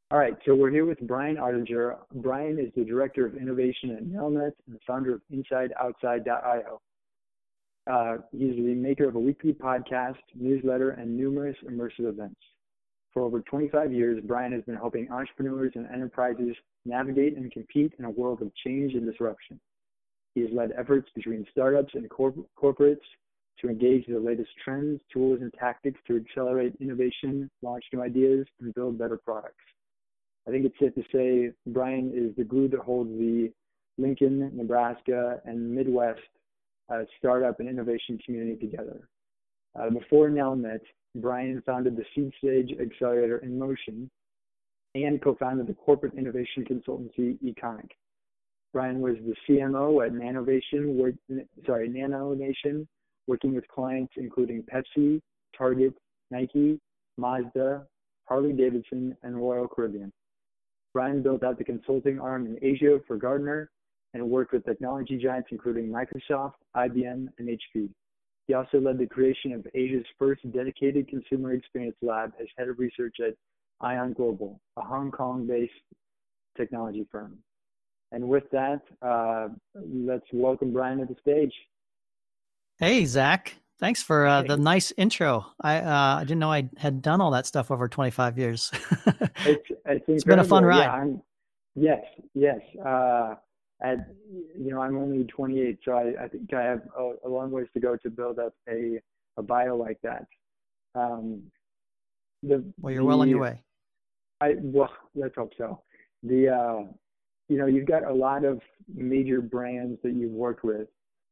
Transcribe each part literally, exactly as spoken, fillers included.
All right, so we're here with Brian Ardinger. Brian is the Director of Innovation at Nelnet and the founder of inside outside dot io. Uh, he's the maker of a weekly podcast, newsletter, and numerous immersive events. For over twenty-five years, Brian has been helping entrepreneurs and enterprises navigate and compete in a world of change and disruption. He has led efforts between startups and corp- corporates to engage the latest trends, tools, and tactics to accelerate innovation, launch new ideas, and build better products. I think it's safe to say Brian is the glue that holds the Lincoln, Nebraska, and Midwest uh, startup and innovation community together. Uh, before Nelnet, Brian founded the Seed Stage Accelerator in Motion and co-founded the corporate innovation consultancy Econic. Brian was the C M O at Nanovation, work, sorry, NanoNation, working with clients including Pepsi, Target, Nike, Mazda, Harley-Davidson, and Royal Caribbean. Brian built out the consulting arm in Asia for Gartner and worked with technology giants including Microsoft, I B M, and H P. He also led the creation of Asia's first dedicated consumer experience lab as head of research at Ion Global, a Hong Kong-based technology firm. And with that, uh, let's welcome Brian to the stage. Hey, Zach. Thanks for uh, the nice intro. I uh, I didn't know I had done all that stuff over twenty-five years. it's it's, it's been a fun ride. Yeah, I'm, yes, yes. Uh, at you know, I'm only twenty-eight, so I, I think I have a, a long ways to go to build up a a bio like that. Um, the, well, you're the, well on your way. I well, let's hope so. The uh, you know, you've got a lot of major brands that you've worked with.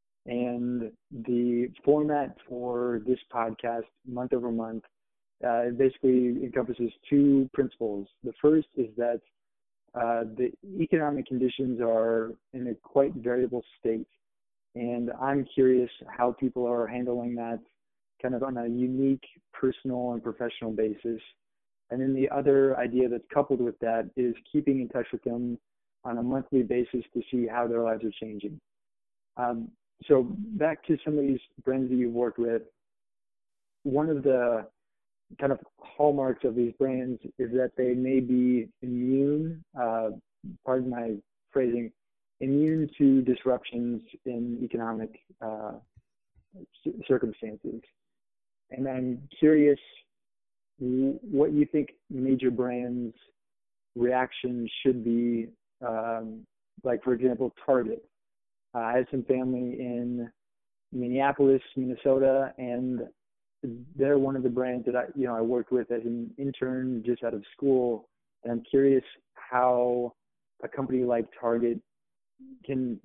And the format for this podcast, month over month, uh, basically encompasses two principles. The first is that uh, the economic conditions are in a quite variable state. And I'm curious how people are handling that kind of on a unique personal and professional basis. And then the other idea that's coupled with that is keeping in touch with them on a monthly basis to see how their lives are changing. Um, So back to some of these brands that you've worked with, one of the kind of hallmarks of these brands is that they may be immune, uh, pardon my phrasing, immune to disruptions in economic uh, circumstances. And I'm curious what you think major brands' reaction should be, um, like, for example, Target. Uh, I have some family in Minneapolis, Minnesota, and they're one of the brands that I, you know, I worked with as an intern just out of school. And I'm curious how a company like Target can,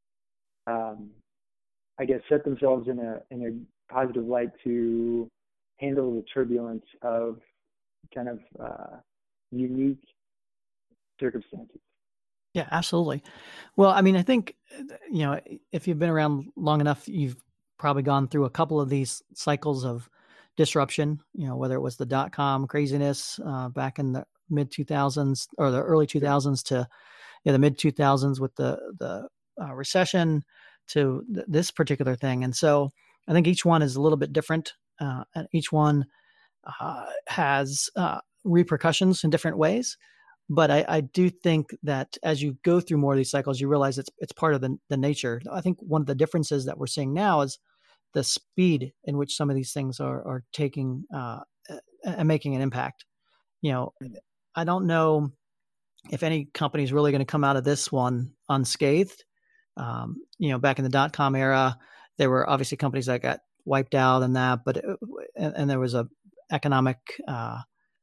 um, I guess, set themselves in a in a positive light to handle the turbulence of kind of uh, unique circumstances. Yeah, absolutely. Well, I mean, I think, you know, if you've been around long enough, you've probably gone through a couple of these cycles of disruption, you know, whether it was the dot-com craziness uh, back in the mid two thousands or the early two thousands to you know, the mid two thousands with the, the uh, recession to th- this particular thing. And so I think each one is a little bit different. Uh, and each one uh, has uh, repercussions in different ways. But I, I do think that as you go through more of these cycles, you realize it's it's part of the, the nature. I think one of the differences that we're seeing now is the speed in which some of these things are are taking uh, and making an impact. You know, I don't know if any company is really going to come out of this one unscathed. Um, you know, back in the dot-com era, there were obviously companies that got wiped out and that, but it, and, and there was a economic uh,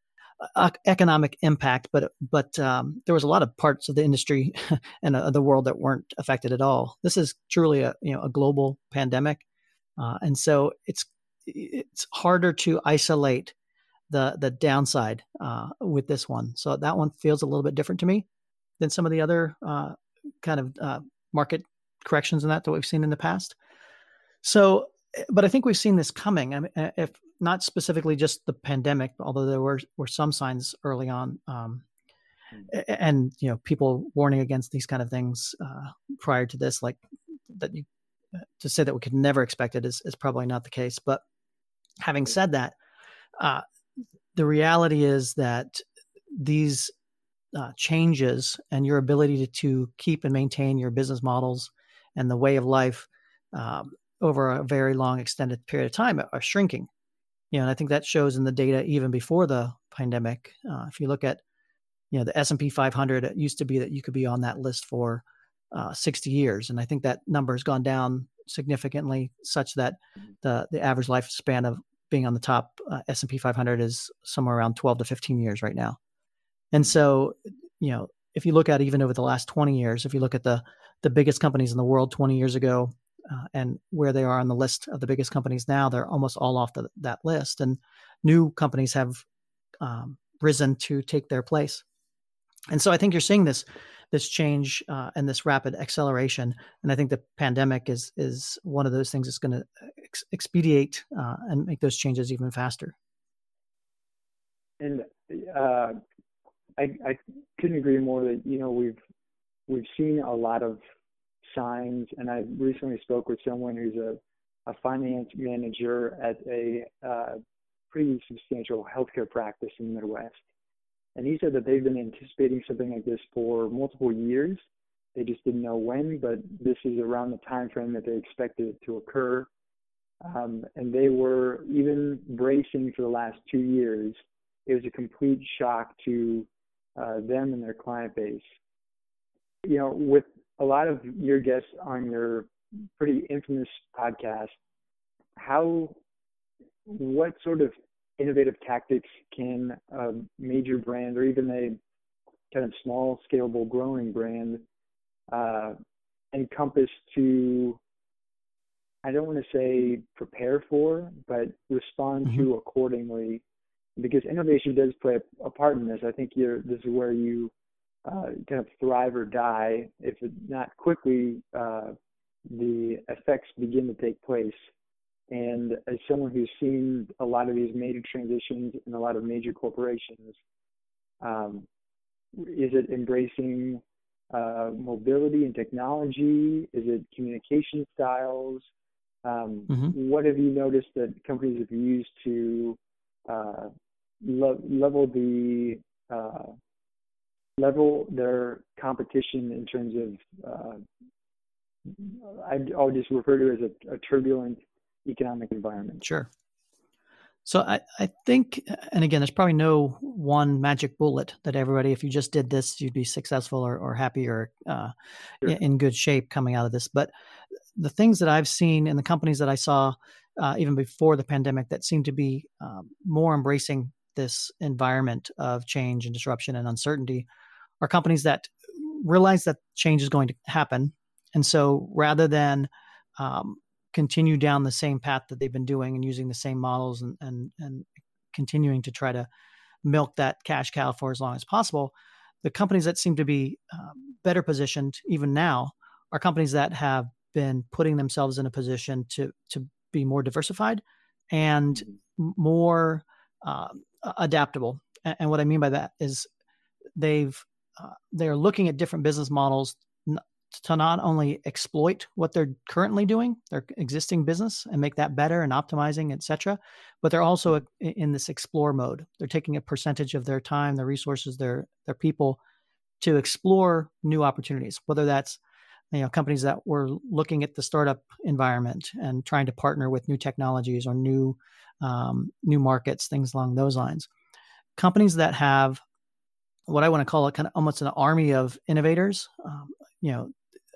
economic impact, but but um, there was a lot of parts of the industry and uh, the world that weren't affected at all. This is truly a you know a global pandemic, uh, and so it's it's harder to isolate the the downside uh, with this one. So that one feels a little bit different to me than some of the other uh, kind of uh, market corrections and that that we've seen in the past. So, but I think we've seen this coming. I mean, if not specifically just the pandemic, although there were, were some signs early on, um, and you know, people warning against these kind of things uh, prior to this, like that. You, to say that we could never expect it is, is probably not the case. But having said that, uh, the reality is that these uh, changes and your ability to, to keep and maintain your business models and the way of life um, over a very long extended period of time are shrinking. You know, and I think that shows in the data even before the pandemic. Uh, if you look at, you know, the S and P five hundred, it used to be that you could be on that list for uh, sixty years. And I think that number has gone down significantly, such that the, the average lifespan of being on the top uh, S and P five hundred is somewhere around twelve to fifteen years right now. And so, you know, if you look at even over the last twenty years, if you look at the the biggest companies in the world twenty years ago uh, and where they are on the list of the biggest companies now, they're almost all off the, that list. And new companies have um, risen to take their place. And so I think you're seeing this this change uh, and this rapid acceleration. And I think the pandemic is is one of those things that's going to ex- expedite uh, and make those changes even faster. And uh, I, I couldn't agree more that, you know, we've we've seen a lot of signs. And I recently spoke with someone who's a, a finance manager at a uh, pretty substantial healthcare practice in the Midwest. And he said that they've been anticipating something like this for multiple years. They just didn't know when, but this is around the time frame that they expected it to occur. Um, and they were even bracing for the last two years. It was a complete shock to uh, them and their client base. You know, with a lot of your guests on your pretty infamous podcast, how, what sort of innovative tactics can a major brand or even a kind of small, scalable, growing brand uh, encompass to, I don't want to say prepare for, but respond mm-hmm. to accordingly? Because innovation does play a, a part in this. I think you're, this is where you uh, kind of thrive or die. If it, not quickly, uh, the effects begin to take place. And as someone who's seen a lot of these major transitions in a lot of major corporations, um, is it embracing uh, mobility and technology? Is it communication styles? Um, mm-hmm. What have you noticed that companies have used to uh, le- level the uh, level their competition in terms of uh, I, I'll just refer to it as a, a turbulent economic environment? Sure. So I, I think, and again, there's probably no one magic bullet that everybody, if you just did this, you'd be successful or, or happy or uh, sure. in good shape coming out of this. But the things that I've seen in the companies that I saw uh, even before the pandemic that seem to be um, more embracing this environment of change and disruption and uncertainty are companies that realize that change is going to happen. And so rather than um, continue down the same path that they've been doing and using the same models and, and, and continuing to try to milk that cash cow for as long as possible, the companies that seem to be um, better positioned even now are companies that have been putting themselves in a position to, to be more diversified and more uh, adaptable. And, and what I mean by that is they've, uh, they're looking at different business models to not only exploit what they're currently doing, their existing business, and make that better and optimizing, et cetera, but they're also in this explore mode. They're taking a percentage of their time, their resources, their their people to explore new opportunities, whether that's, you know, companies that were looking at the startup environment and trying to partner with new technologies or new um, new markets, things along those lines. Companies that have what I want to call it kind of almost an army of innovators, um, you know,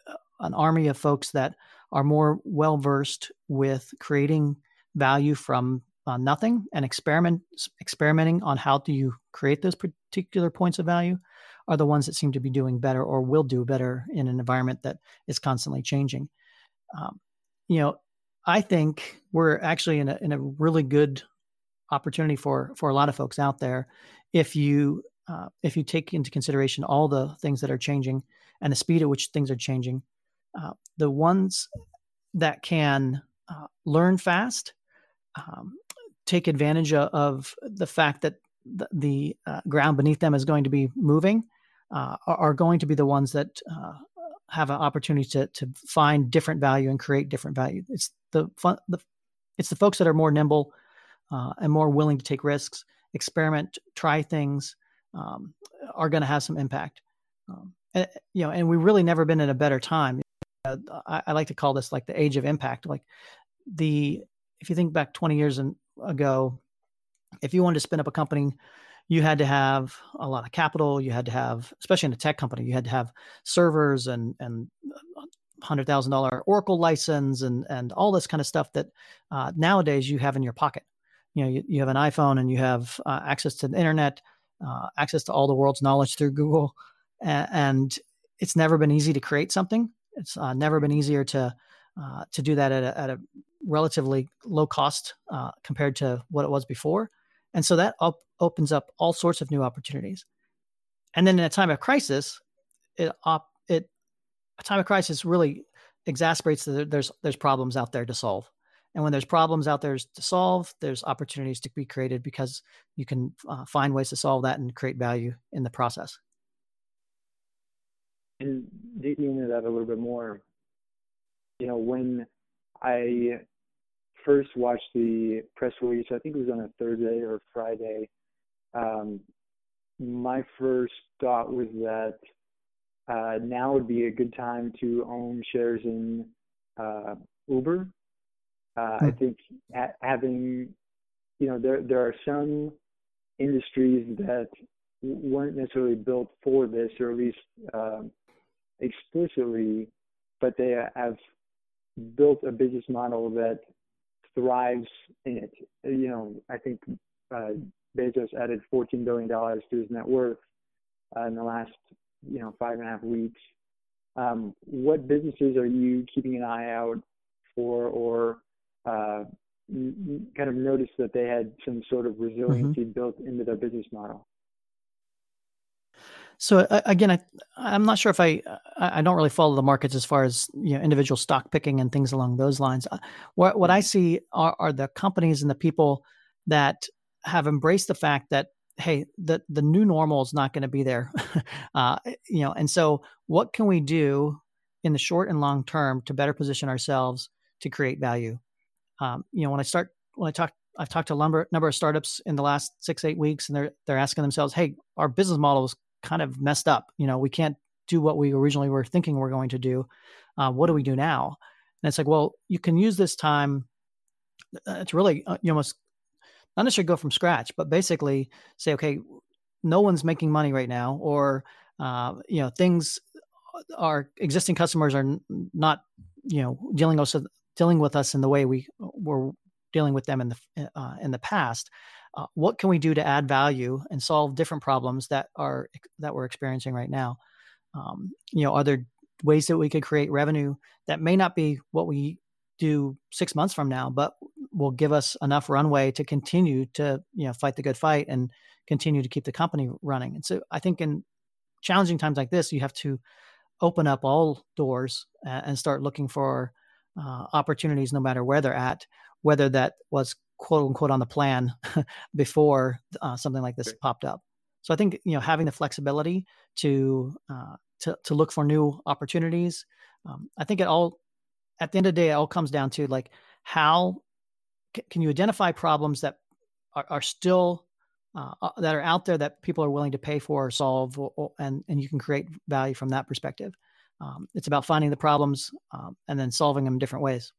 an army of folks that are more well-versed with creating value from uh, nothing and experiment, experimenting on how do you create those particular points of value are the ones that seem to be doing better or will do better in an environment that is constantly changing. Um, you know, I think we're actually in a, in a really good opportunity for, for a lot of folks out there. If you, uh, if you take into consideration all the things that are changing and the speed at which things are changing, Uh, the ones that can uh, learn fast, um, take advantage of, of the fact that the, the uh, ground beneath them is going to be moving, uh, are, are going to be the ones that uh, have an opportunity to to find different value and create different value. It's the fun, the it's the folks that are more nimble uh, and more willing to take risks, experiment, try things, um, are going to have some impact. Um, and, you know, and we've really never been in a better time. Uh, I, I like to call this like the age of impact. Like the, if you think back twenty years ago, if you wanted to spin up a company, you had to have a lot of capital. You had to have, especially in a tech company, you had to have servers and and one hundred thousand dollars Oracle license and and all this kind of stuff that uh, nowadays you have in your pocket. You know, you, you have an iPhone and you have uh, access to the internet, uh, access to all the world's knowledge through Google, and, and it's never been easy to create something. It's uh, never been easier to uh, to do that at a, at a relatively low cost uh, compared to what it was before. And so that op- opens up all sorts of new opportunities. And then in a time of crisis, it op- it a time of crisis really exacerbates that there's there's problems out there to solve. And when there's problems out there to solve, there's opportunities to be created because you can uh, find ways to solve that and create value in the process. And digging into that a little bit more, you know, when I first watched the press release, I think it was on a Thursday or Friday, um, my first thought was that uh, now would be a good time to own shares in uh, Uber. Uh, mm. I think ha- having, you know, there there are some industries that weren't necessarily built for this, or at least uh, explicitly, but they have built a business model that thrives in it. You know, I think uh, Bezos added fourteen billion dollars to his net worth uh, in the last, you know, five and a half weeks. Um, what businesses are you keeping an eye out for, or uh, n- kind of noticed that they had some sort of resiliency mm-hmm. built into their business model? So uh, again, I, I'm not sure if I I don't really follow the markets as far as, you know, individual stock picking and things along those lines. What what I see are, are the companies and the people that have embraced the fact that, hey, the the new normal is not going to be there, uh, you know. And so, what can we do in the short and long term to better position ourselves to create value? Um, you know, when I start when I talk. I've talked to a number, number of startups in the last six, eight weeks, and they're they're asking themselves, hey, our business model is kind of messed up. You know, we can't do what we originally were thinking we're going to do. Uh, what do we do now? And it's like, well, you can use this time. Uh, it's really, uh, you almost not necessarily go from scratch, but basically say, okay, no one's making money right now, or, uh, you know, things, our existing customers are n- not, you know, dealing us, dealing with us in the way we were dealing with them in the, uh, in the past. Uh, what can we do to add value and solve different problems that are that we're experiencing right now? Um, you know, are there ways that we could create revenue that may not be what we do six months from now, but will give us enough runway to continue to, you know, fight the good fight and continue to keep the company running? And so I think in challenging times like this, you have to open up all doors and start looking for uh, opportunities, no matter where they're at, whether that was quote unquote on the plan before uh, something like this popped up. So I think, you know, having the flexibility to uh, to to look for new opportunities. Um, I think it all, at the end of the day, it all comes down to like, how c- can you identify problems that are, are still uh, that are out there that people are willing to pay for or solve, or, or, and and you can create value from that perspective. Um, it's about finding the problems um, and then solving them in different ways.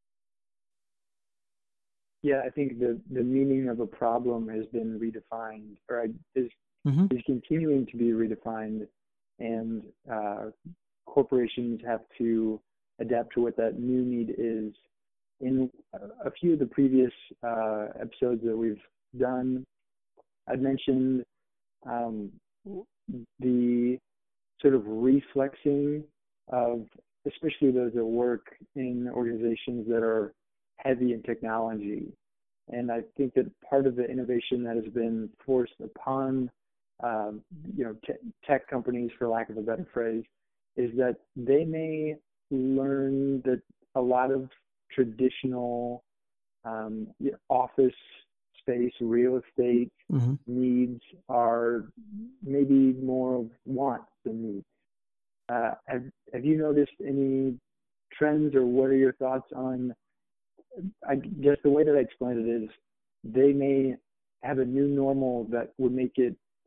Yeah, I think the, the meaning of a problem has been redefined, or is mm-hmm. is continuing to be redefined, and uh, corporations have to adapt to what that new need is. In a few of the previous uh, episodes that we've done, I'd mentioned um, the sort of reflexing of, especially those that work in organizations that are heavy in technology. And I think that part of the innovation that has been forced upon, um, you know, te- tech companies, for lack of a better phrase, is that they may learn that a lot of traditional um, office space, real estate mm-hmm. needs are maybe more of wants than needs. Uh, have, have you noticed any trends, or what are your thoughts on, I guess the way that I explained it is, they may have a new normal that would make it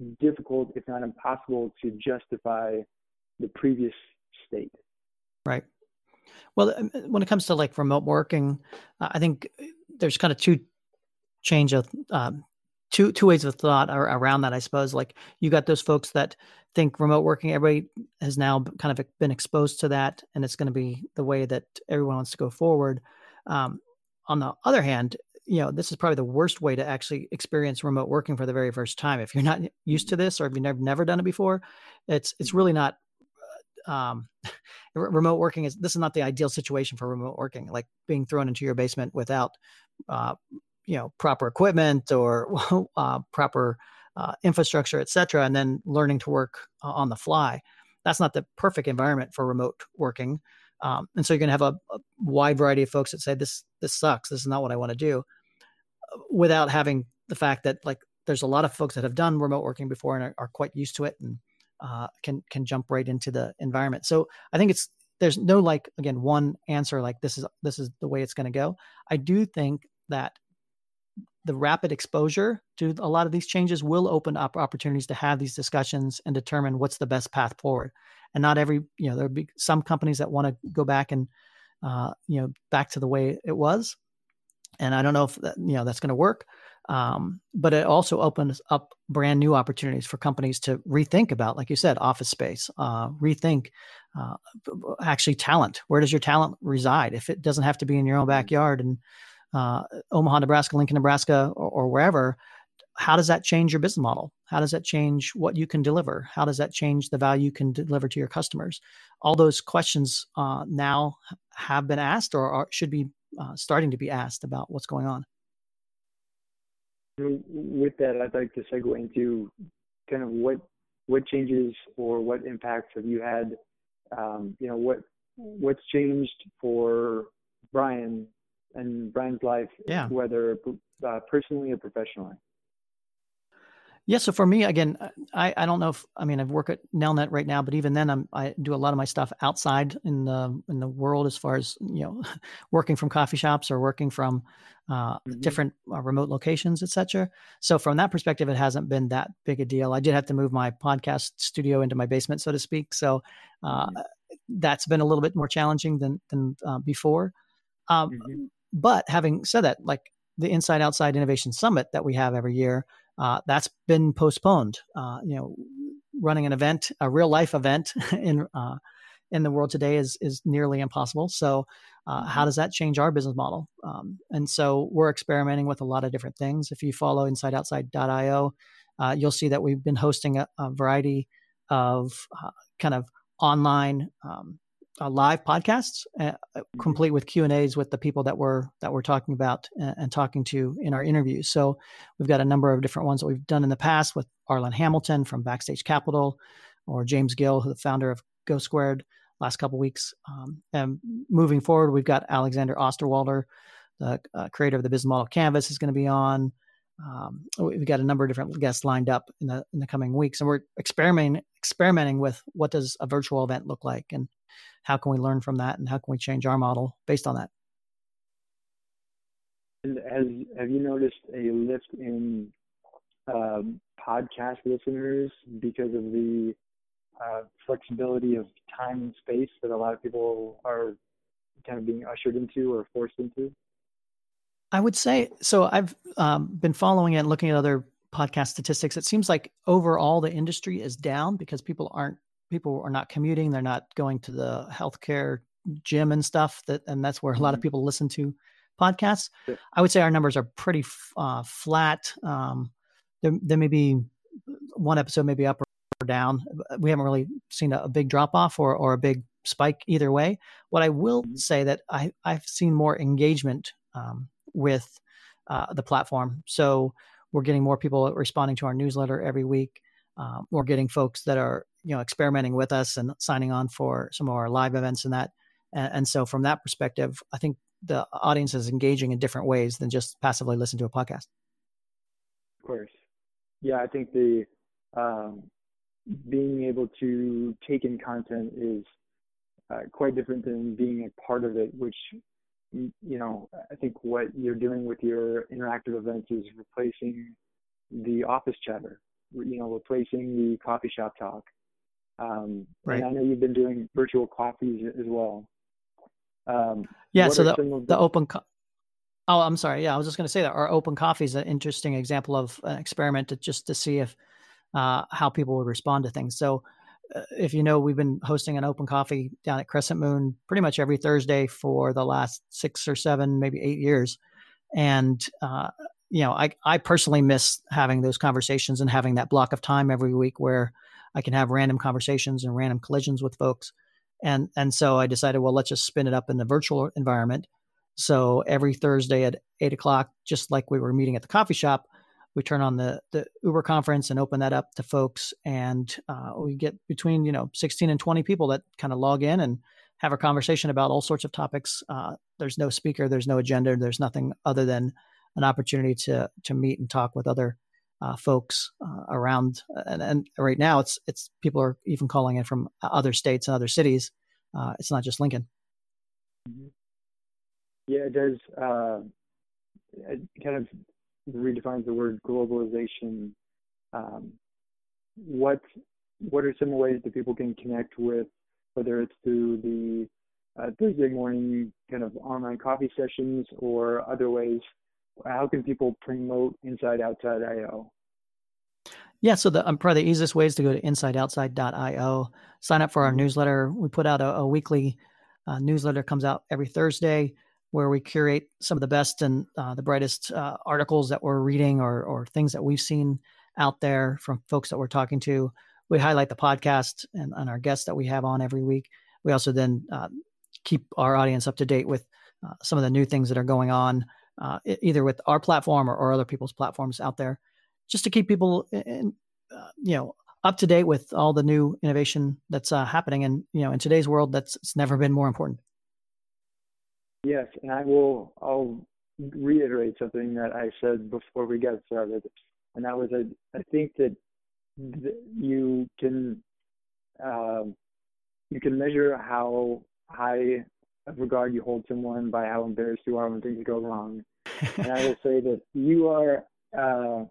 difficult, if not impossible, to justify the previous state. Right. Well, when it comes to like remote working, uh, I think there's kind of two change of um, two two ways of thought around that. I suppose like you got those folks that think remote working, everybody has now kind of been exposed to that, and it's going to be the way that everyone wants to go forward. Um, on the other hand, you know, this is probably the worst way to actually experience remote working for the very first time. If you're not used to this, or if you've never never done it before, it's it's really not. Um, remote working is this is not the ideal situation for remote working, like being thrown into your basement without, uh, you know, proper equipment or uh, proper uh, infrastructure, et cetera, and then learning to work uh, on the fly. That's not the perfect environment for remote working. Um, and so you're going to have a, a wide variety of folks that say this this sucks. This is not what I want to do, without having the fact that like there's a lot of folks that have done remote working before and are, are quite used to it and uh, can can jump right into the environment. So I think it's there's no like again one answer like this is this is the way it's going to go. I do think that the rapid exposure to a lot of these changes will open up opportunities to have these discussions and determine what's the best path forward. And not every, you know, there'll be some companies that want to go back and, uh, you know, back to the way it was. And I don't know if that, you know, that's going to work. Um, but it also opens up brand new opportunities for companies to rethink about, like you said, office space, uh, rethink uh, actually talent. Where does your talent reside? If it doesn't have to be in your own backyard and uh, Omaha, Nebraska, Lincoln, Nebraska, or, or wherever, how does that change your business model? How does that change what you can deliver? How does that change the value you can deliver to your customers? All those questions uh, now have been asked or are, should be uh, starting to be asked about what's going on. With that, I'd like to segue into kind of what what changes or what impacts have you had? Um, you know, what what's changed for Brian and Brian's life, yeah. whether uh, personally or professionally? Yeah. So for me, again, I, I don't know if, I mean, I work at Nelnet right now, but even then I'm, I do a lot of my stuff outside in the, in the world as far as, you know, working from coffee shops or working from uh, mm-hmm. different uh, remote locations, et cetera. So from that perspective, it hasn't been that big a deal. I did have to move my podcast studio into my basement, so to speak. So uh, mm-hmm. that's been a little bit more challenging than, than uh, before. Um, mm-hmm. But having said that, like the Inside Outside Innovation Summit that we have every year, Uh, that's been postponed. Uh, you know, running an event, a real life event in uh, in the world today is is nearly impossible. So, uh, how does that change our business model? Um, and so we're experimenting with a lot of different things. If you follow inside outside dot io, uh, you'll see that we've been hosting a, a variety of uh, kind of online um, uh, live podcasts, uh, complete with Q and A's with the people that we're that we're talking about and, and talking to in our interviews. So we've got a number of different ones that we've done in the past with Arlen Hamilton from Backstage Capital, or James Gill, the founder of Go Squared, last couple of weeks. Um, and moving forward, we've got Alexander Osterwalder, the uh, creator of the Business Model Canvas, is going to be on. Um, we've got a number of different guests lined up in the in the coming weeks, and we're experimenting experimenting with what does a virtual event look like, and how can we learn from that, and how can we change our model based on that. And has have you noticed a lift in um, podcast listeners because of the uh, flexibility of time and space that a lot of people are kind of being ushered into or forced into? I would say, so I've um, been following it and looking at other podcast statistics. It seems like overall the industry is down because people aren't, people are not commuting. They're not going to the healthcare gym and stuff that, and that's where a lot of people listen to podcasts. Yeah. I would say our numbers are pretty uh, flat. Um, there, there may be one episode maybe up or down. We haven't really seen a, a big drop off or, or a big spike either way. What I will mm-hmm. say that I, I've seen more engagement um, with uh, the platform. So we're getting more people responding to our newsletter every week. Um, we're getting folks that are, you know, experimenting with us and signing on for some of our live events and that. And, and so from that perspective, I think the audience is engaging in different ways than just passively listen to a podcast. Of course. Yeah, I think the um, being able to take in content is uh, quite different than being a part of it, which, you know, I think what you're doing with your interactive events is replacing the office chatter. you know, replacing the coffee shop talk. Um, right. And I know you've been doing virtual coffees as well. Um, Yeah. what So are the, some of the the, open, co- oh, I'm sorry. Yeah. I was just going to say that our open coffee is an interesting example of an experiment to just to see if, uh, how people would respond to things. So uh, if you know, we've been hosting an open coffee down at Crescent Moon pretty much every Thursday for the last six or seven, maybe eight years. And, uh, you know, I, I personally miss having those conversations and having that block of time every week where I can have random conversations and random collisions with folks. And, and so I decided, well, let's just spin it up in a virtual environment. So every Thursday at eight o'clock, just like we were meeting at the coffee shop, we turn on the, the Uber conference and open that up to folks. And uh, we get between, you know, sixteen and twenty people that kind of log in and have a conversation about all sorts of topics. Uh, there's no speaker, there's no agenda, there's nothing other than an opportunity to to meet and talk with other uh, folks uh, around. And, and right now, it's it's people are even calling in from other states and other cities. Uh, it's not just Lincoln. Yeah, it does. Uh, it kind of redefines the word globalization. Um, what what are some ways that people can connect with, whether it's through the uh, Thursday morning kind of online coffee sessions or other ways? How can people promote Inside Outside I O? Yeah, so the um, probably the easiest way is to go to inside outside dot io, sign up for our Mm-hmm. newsletter. We put out a, a weekly uh, newsletter, comes out every Thursday, where we curate some of the best and uh, the brightest uh, articles that we're reading or or things that we've seen out there from folks that we're talking to. We highlight the podcast and, and our guests that we have on every week. We also then uh, keep our audience up to date with uh, some of the new things that are going on, uh, either with our platform or, or other people's platforms out there, just to keep people in, uh, you know, up to date with all the new innovation that's uh, happening. And, you know, in today's world, that's it's never been more important. Yes, and I will, I'll reiterate something that I said before we got started. And that was, I, I think that th- you can, uh, you can measure how high of regard you hold someone by how embarrassed you are when things go wrong. And I will say that you are, uh,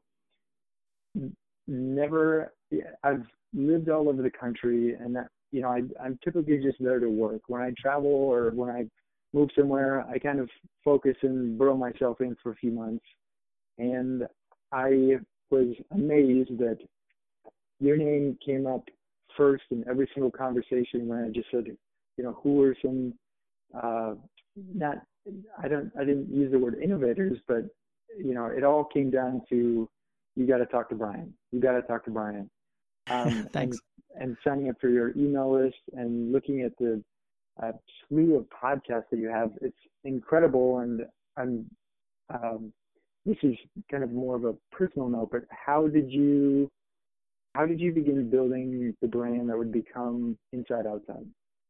never, I've lived all over the country, and that, you know, I, I'm typically just there to work. When I travel or when I move somewhere, I kind of focus and burrow myself in for a few months. And I was amazed that your name came up first in every single conversation when I just said, you know, who are some, uh, not, I don't, I didn't use the word innovators, but, you know, it all came down to, you got to talk to Brian. You got to talk to Brian. Um, Thanks. And, and signing up for your email list and looking at the uh, slew of podcasts that you have, it's incredible. And I'm, um, this is kind of more of a personal note, but how did you, how did you begin building the brand that would become Inside Outside?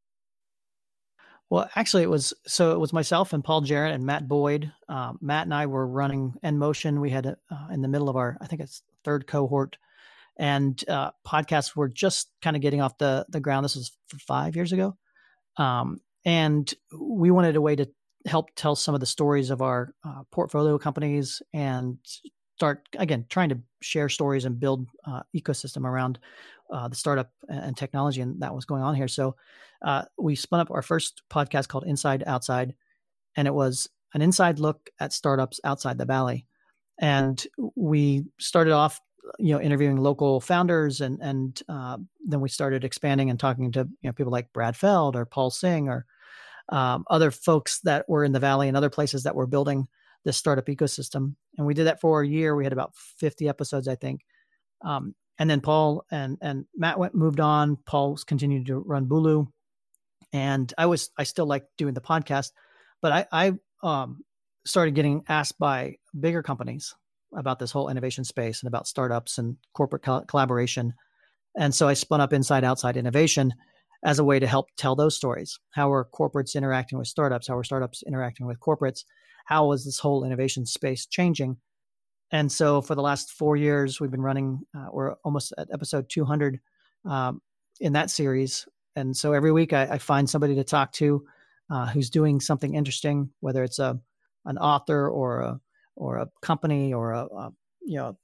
Well, actually, it was so it was myself and Paul Jarrett and Matt Boyd. Uh, Matt and I were running N-Motion. We had uh, in the middle of our, I think it's third cohort, and uh, podcasts were just kind of getting off the the ground. This was five years ago, um, and we wanted a way to help tell some of the stories of our uh, portfolio companies and start again trying to share stories and build uh, ecosystem around uh, the startup and technology, and that was going on here. So uh, we spun up our first podcast called Inside Outside, and it was an inside look at startups outside the Valley. And we started off, you know, interviewing local founders, and and uh, then we started expanding and talking to you know people like Brad Feld or Paul Singh or um, other folks that were in the Valley and other places that were building this startup ecosystem. And we did that for a year. We had about fifty episodes, I think. Um, and then Paul and and Matt went moved on. Paul's continued to run Bulu, and I was I still like doing the podcast, but I I um, started getting asked by bigger companies about this whole innovation space and about startups and corporate co- collaboration. And so I spun up Inside Outside Innovation as a way to help tell those stories. How are corporates interacting with startups? How are startups interacting with corporates? How is this whole innovation space changing? And so for the last four years, we've been running, uh, we're almost at episode two hundred um, in that series. And so every week I, I find somebody to talk to uh, who's doing something interesting, whether it's a an author or a or a company or a, a you know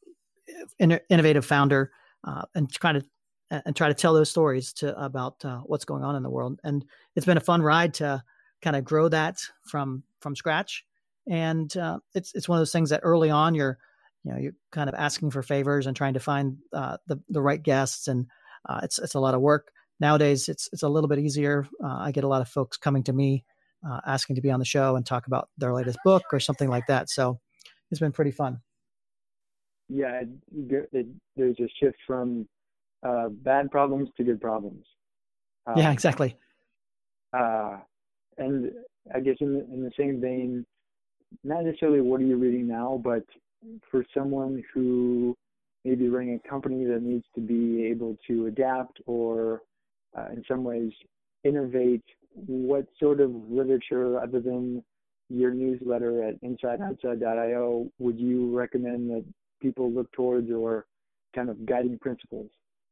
in, innovative founder, uh, and try to and try to tell those stories to about uh, what's going on in the world. And it's been a fun ride to kind of grow that from from scratch. And uh, it's it's one of those things that early on you're you know you're kind of asking for favors and trying to find uh, the the right guests, and uh, it's it's a lot of work. Nowadays, it's it's a little bit easier. Uh, I get a lot of folks coming to me uh, asking to be on the show and talk about their latest book or something like that. So it's been pretty fun. Yeah, it, it, there's a shift from uh, bad problems to good problems. Uh, yeah, exactly. Uh, and I guess in the, in the same vein, not necessarily what are you reading now, but for someone who may be running a company that needs to be able to adapt or uh, in some ways innovate, what sort of literature other than your newsletter at inside outside dot io would you recommend that people look towards, or kind of guiding principles?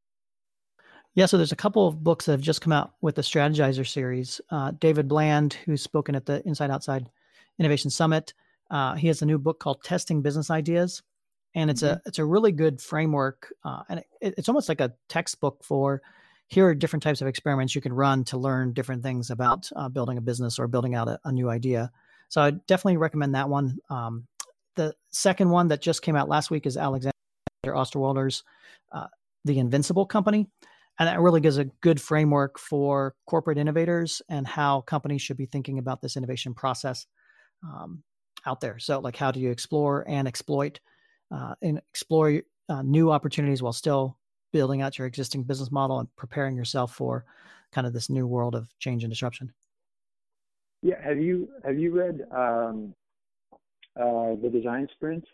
Yeah, so there's a couple of books that have just come out with the Strategizer series. Uh, David Bland, who's spoken at the Inside Outside Innovation Summit, uh, he has a new book called Testing Business Ideas, and it's mm-hmm. a it's a really good framework, uh, and it, it's almost like a textbook for here are different types of experiments you can run to learn different things about uh, building a business or building out a, a new idea. So I definitely recommend that one. Um, the second one that just came out last week is Alexander Osterwalder's uh, The Invincible Company. And that really gives a good framework for corporate innovators and how companies should be thinking about this innovation process um, out there. So like, how do you explore and exploit uh, and explore uh, new opportunities while still building out your existing business model and preparing yourself for kind of this new world of change and disruption? Yeah. Have you, have you read um, uh, The Design Sprint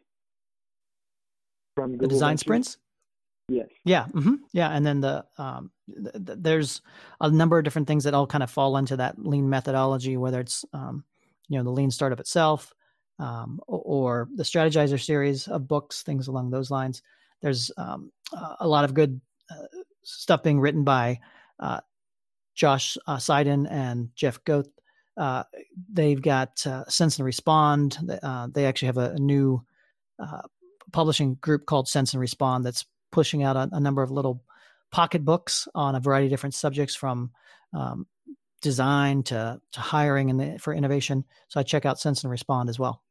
from Google The Design Ventures? Sprints? Yes. Yeah. Mm-hmm. Yeah. And then the, um, th- th- there's a number of different things that all kind of fall into that lean methodology, whether it's, um, you know, the lean startup itself, um, or, or the Strategizer series of books, things along those lines. There's um, a lot of good uh, stuff being written by uh, Josh uh, Seiden and Jeff Goeth. Uh, they've got uh, Sense and Respond. Uh, they actually have a, a new uh, publishing group called Sense and Respond that's pushing out a, a number of little pocket books on a variety of different subjects, from um, design to, to hiring and the, for innovation. So I check out Sense and Respond as well.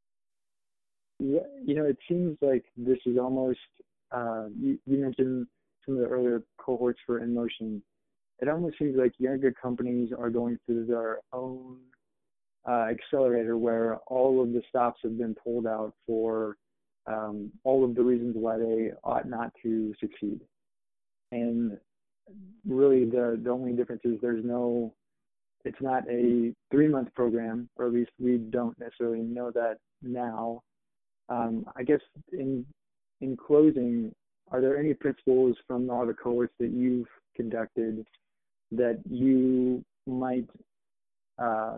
Yeah, you know, it seems like this is almost, uh, you, you mentioned some of the earlier cohorts for InMotion. It almost seems like younger companies are going through their own uh, accelerator where all of the stops have been pulled out for um, all of the reasons why they ought not to succeed. And really the, the only difference is there's no, it's not a three-month program, or at least we don't necessarily know that now. Um, I guess in in closing, are there any principles from all the cohorts that you've conducted that you might uh,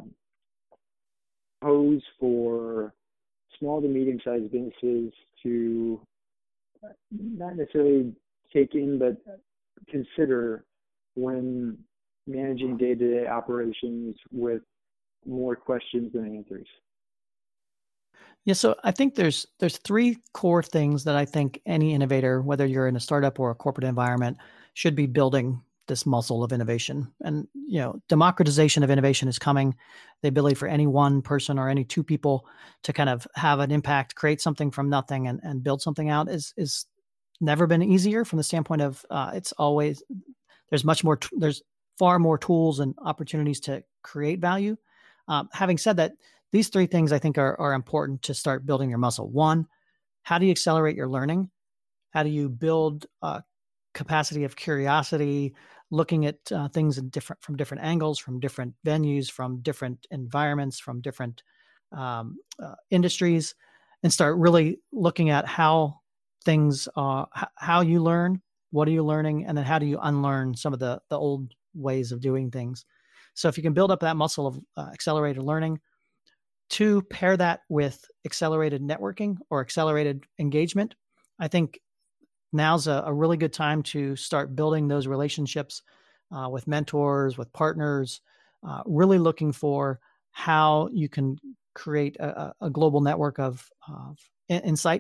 pose for small to medium-sized businesses to not necessarily take in, but consider when managing day-to-day operations with more questions than answers? Yeah, so I think there's there's three core things that I think any innovator, whether you're in a startup or a corporate environment, should be building this muscle of innovation. And, you know, democratization of innovation is coming. The ability for any one person or any two people to kind of have an impact, create something from nothing and, and build something out is is never been easier from the standpoint of uh, it's always, there's much more, t- there's far more tools and opportunities to create value. Um, having said that, these three things I think are, are important to start building your muscle. One, how do you accelerate your learning? How do you build a capacity of curiosity, looking at uh, things in different from different angles, from different venues, from different environments, from different um, uh, industries, and start really looking at how things are, h- how you learn, what are you learning, and then how do you unlearn some of the the old ways of doing things. So if you can build up that muscle of uh, accelerated learning. Two, pair that with accelerated networking or accelerated engagement. I think now's a, a really good time to start building those relationships uh, with mentors, with partners, uh, really looking for how you can create a, a global network of, of insights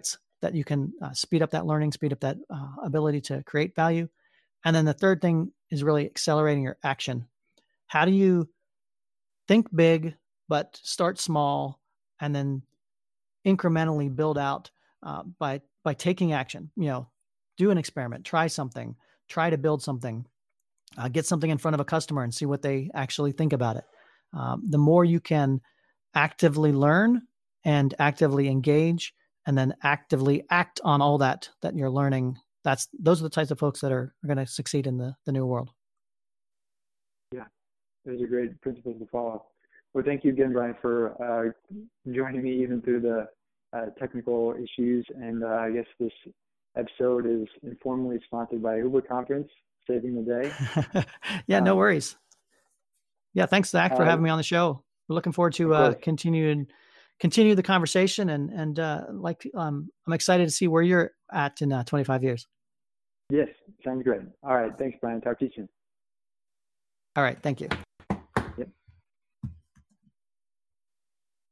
that you can uh, speed up that learning, speed up that uh, ability to create value. And then the third thing is really accelerating your action. How do you think big, but start small, and then incrementally build out uh, by by taking action? You know, do an experiment, try something, try to build something, uh, get something in front of a customer and see what they actually think about it. Um, the more you can actively learn and actively engage, and then actively act on all that that you're learning, that's those are the types of folks that are, are going to succeed in the, the new world. Yeah, those are great principles to follow. Well, thank you again, Brian, for uh, joining me even through the uh, technical issues. And uh, I guess this episode is informally sponsored by Uber Conference, saving the day. Yeah, no um, worries. Yeah, thanks, Zach, for uh, having me on the show. We're looking forward to uh, continuing continue the conversation, and and uh, like um, I'm excited to see where you're at in uh, twenty-five years. Yes, sounds great. All right, thanks, Brian. Talk to you soon. All right, thank you.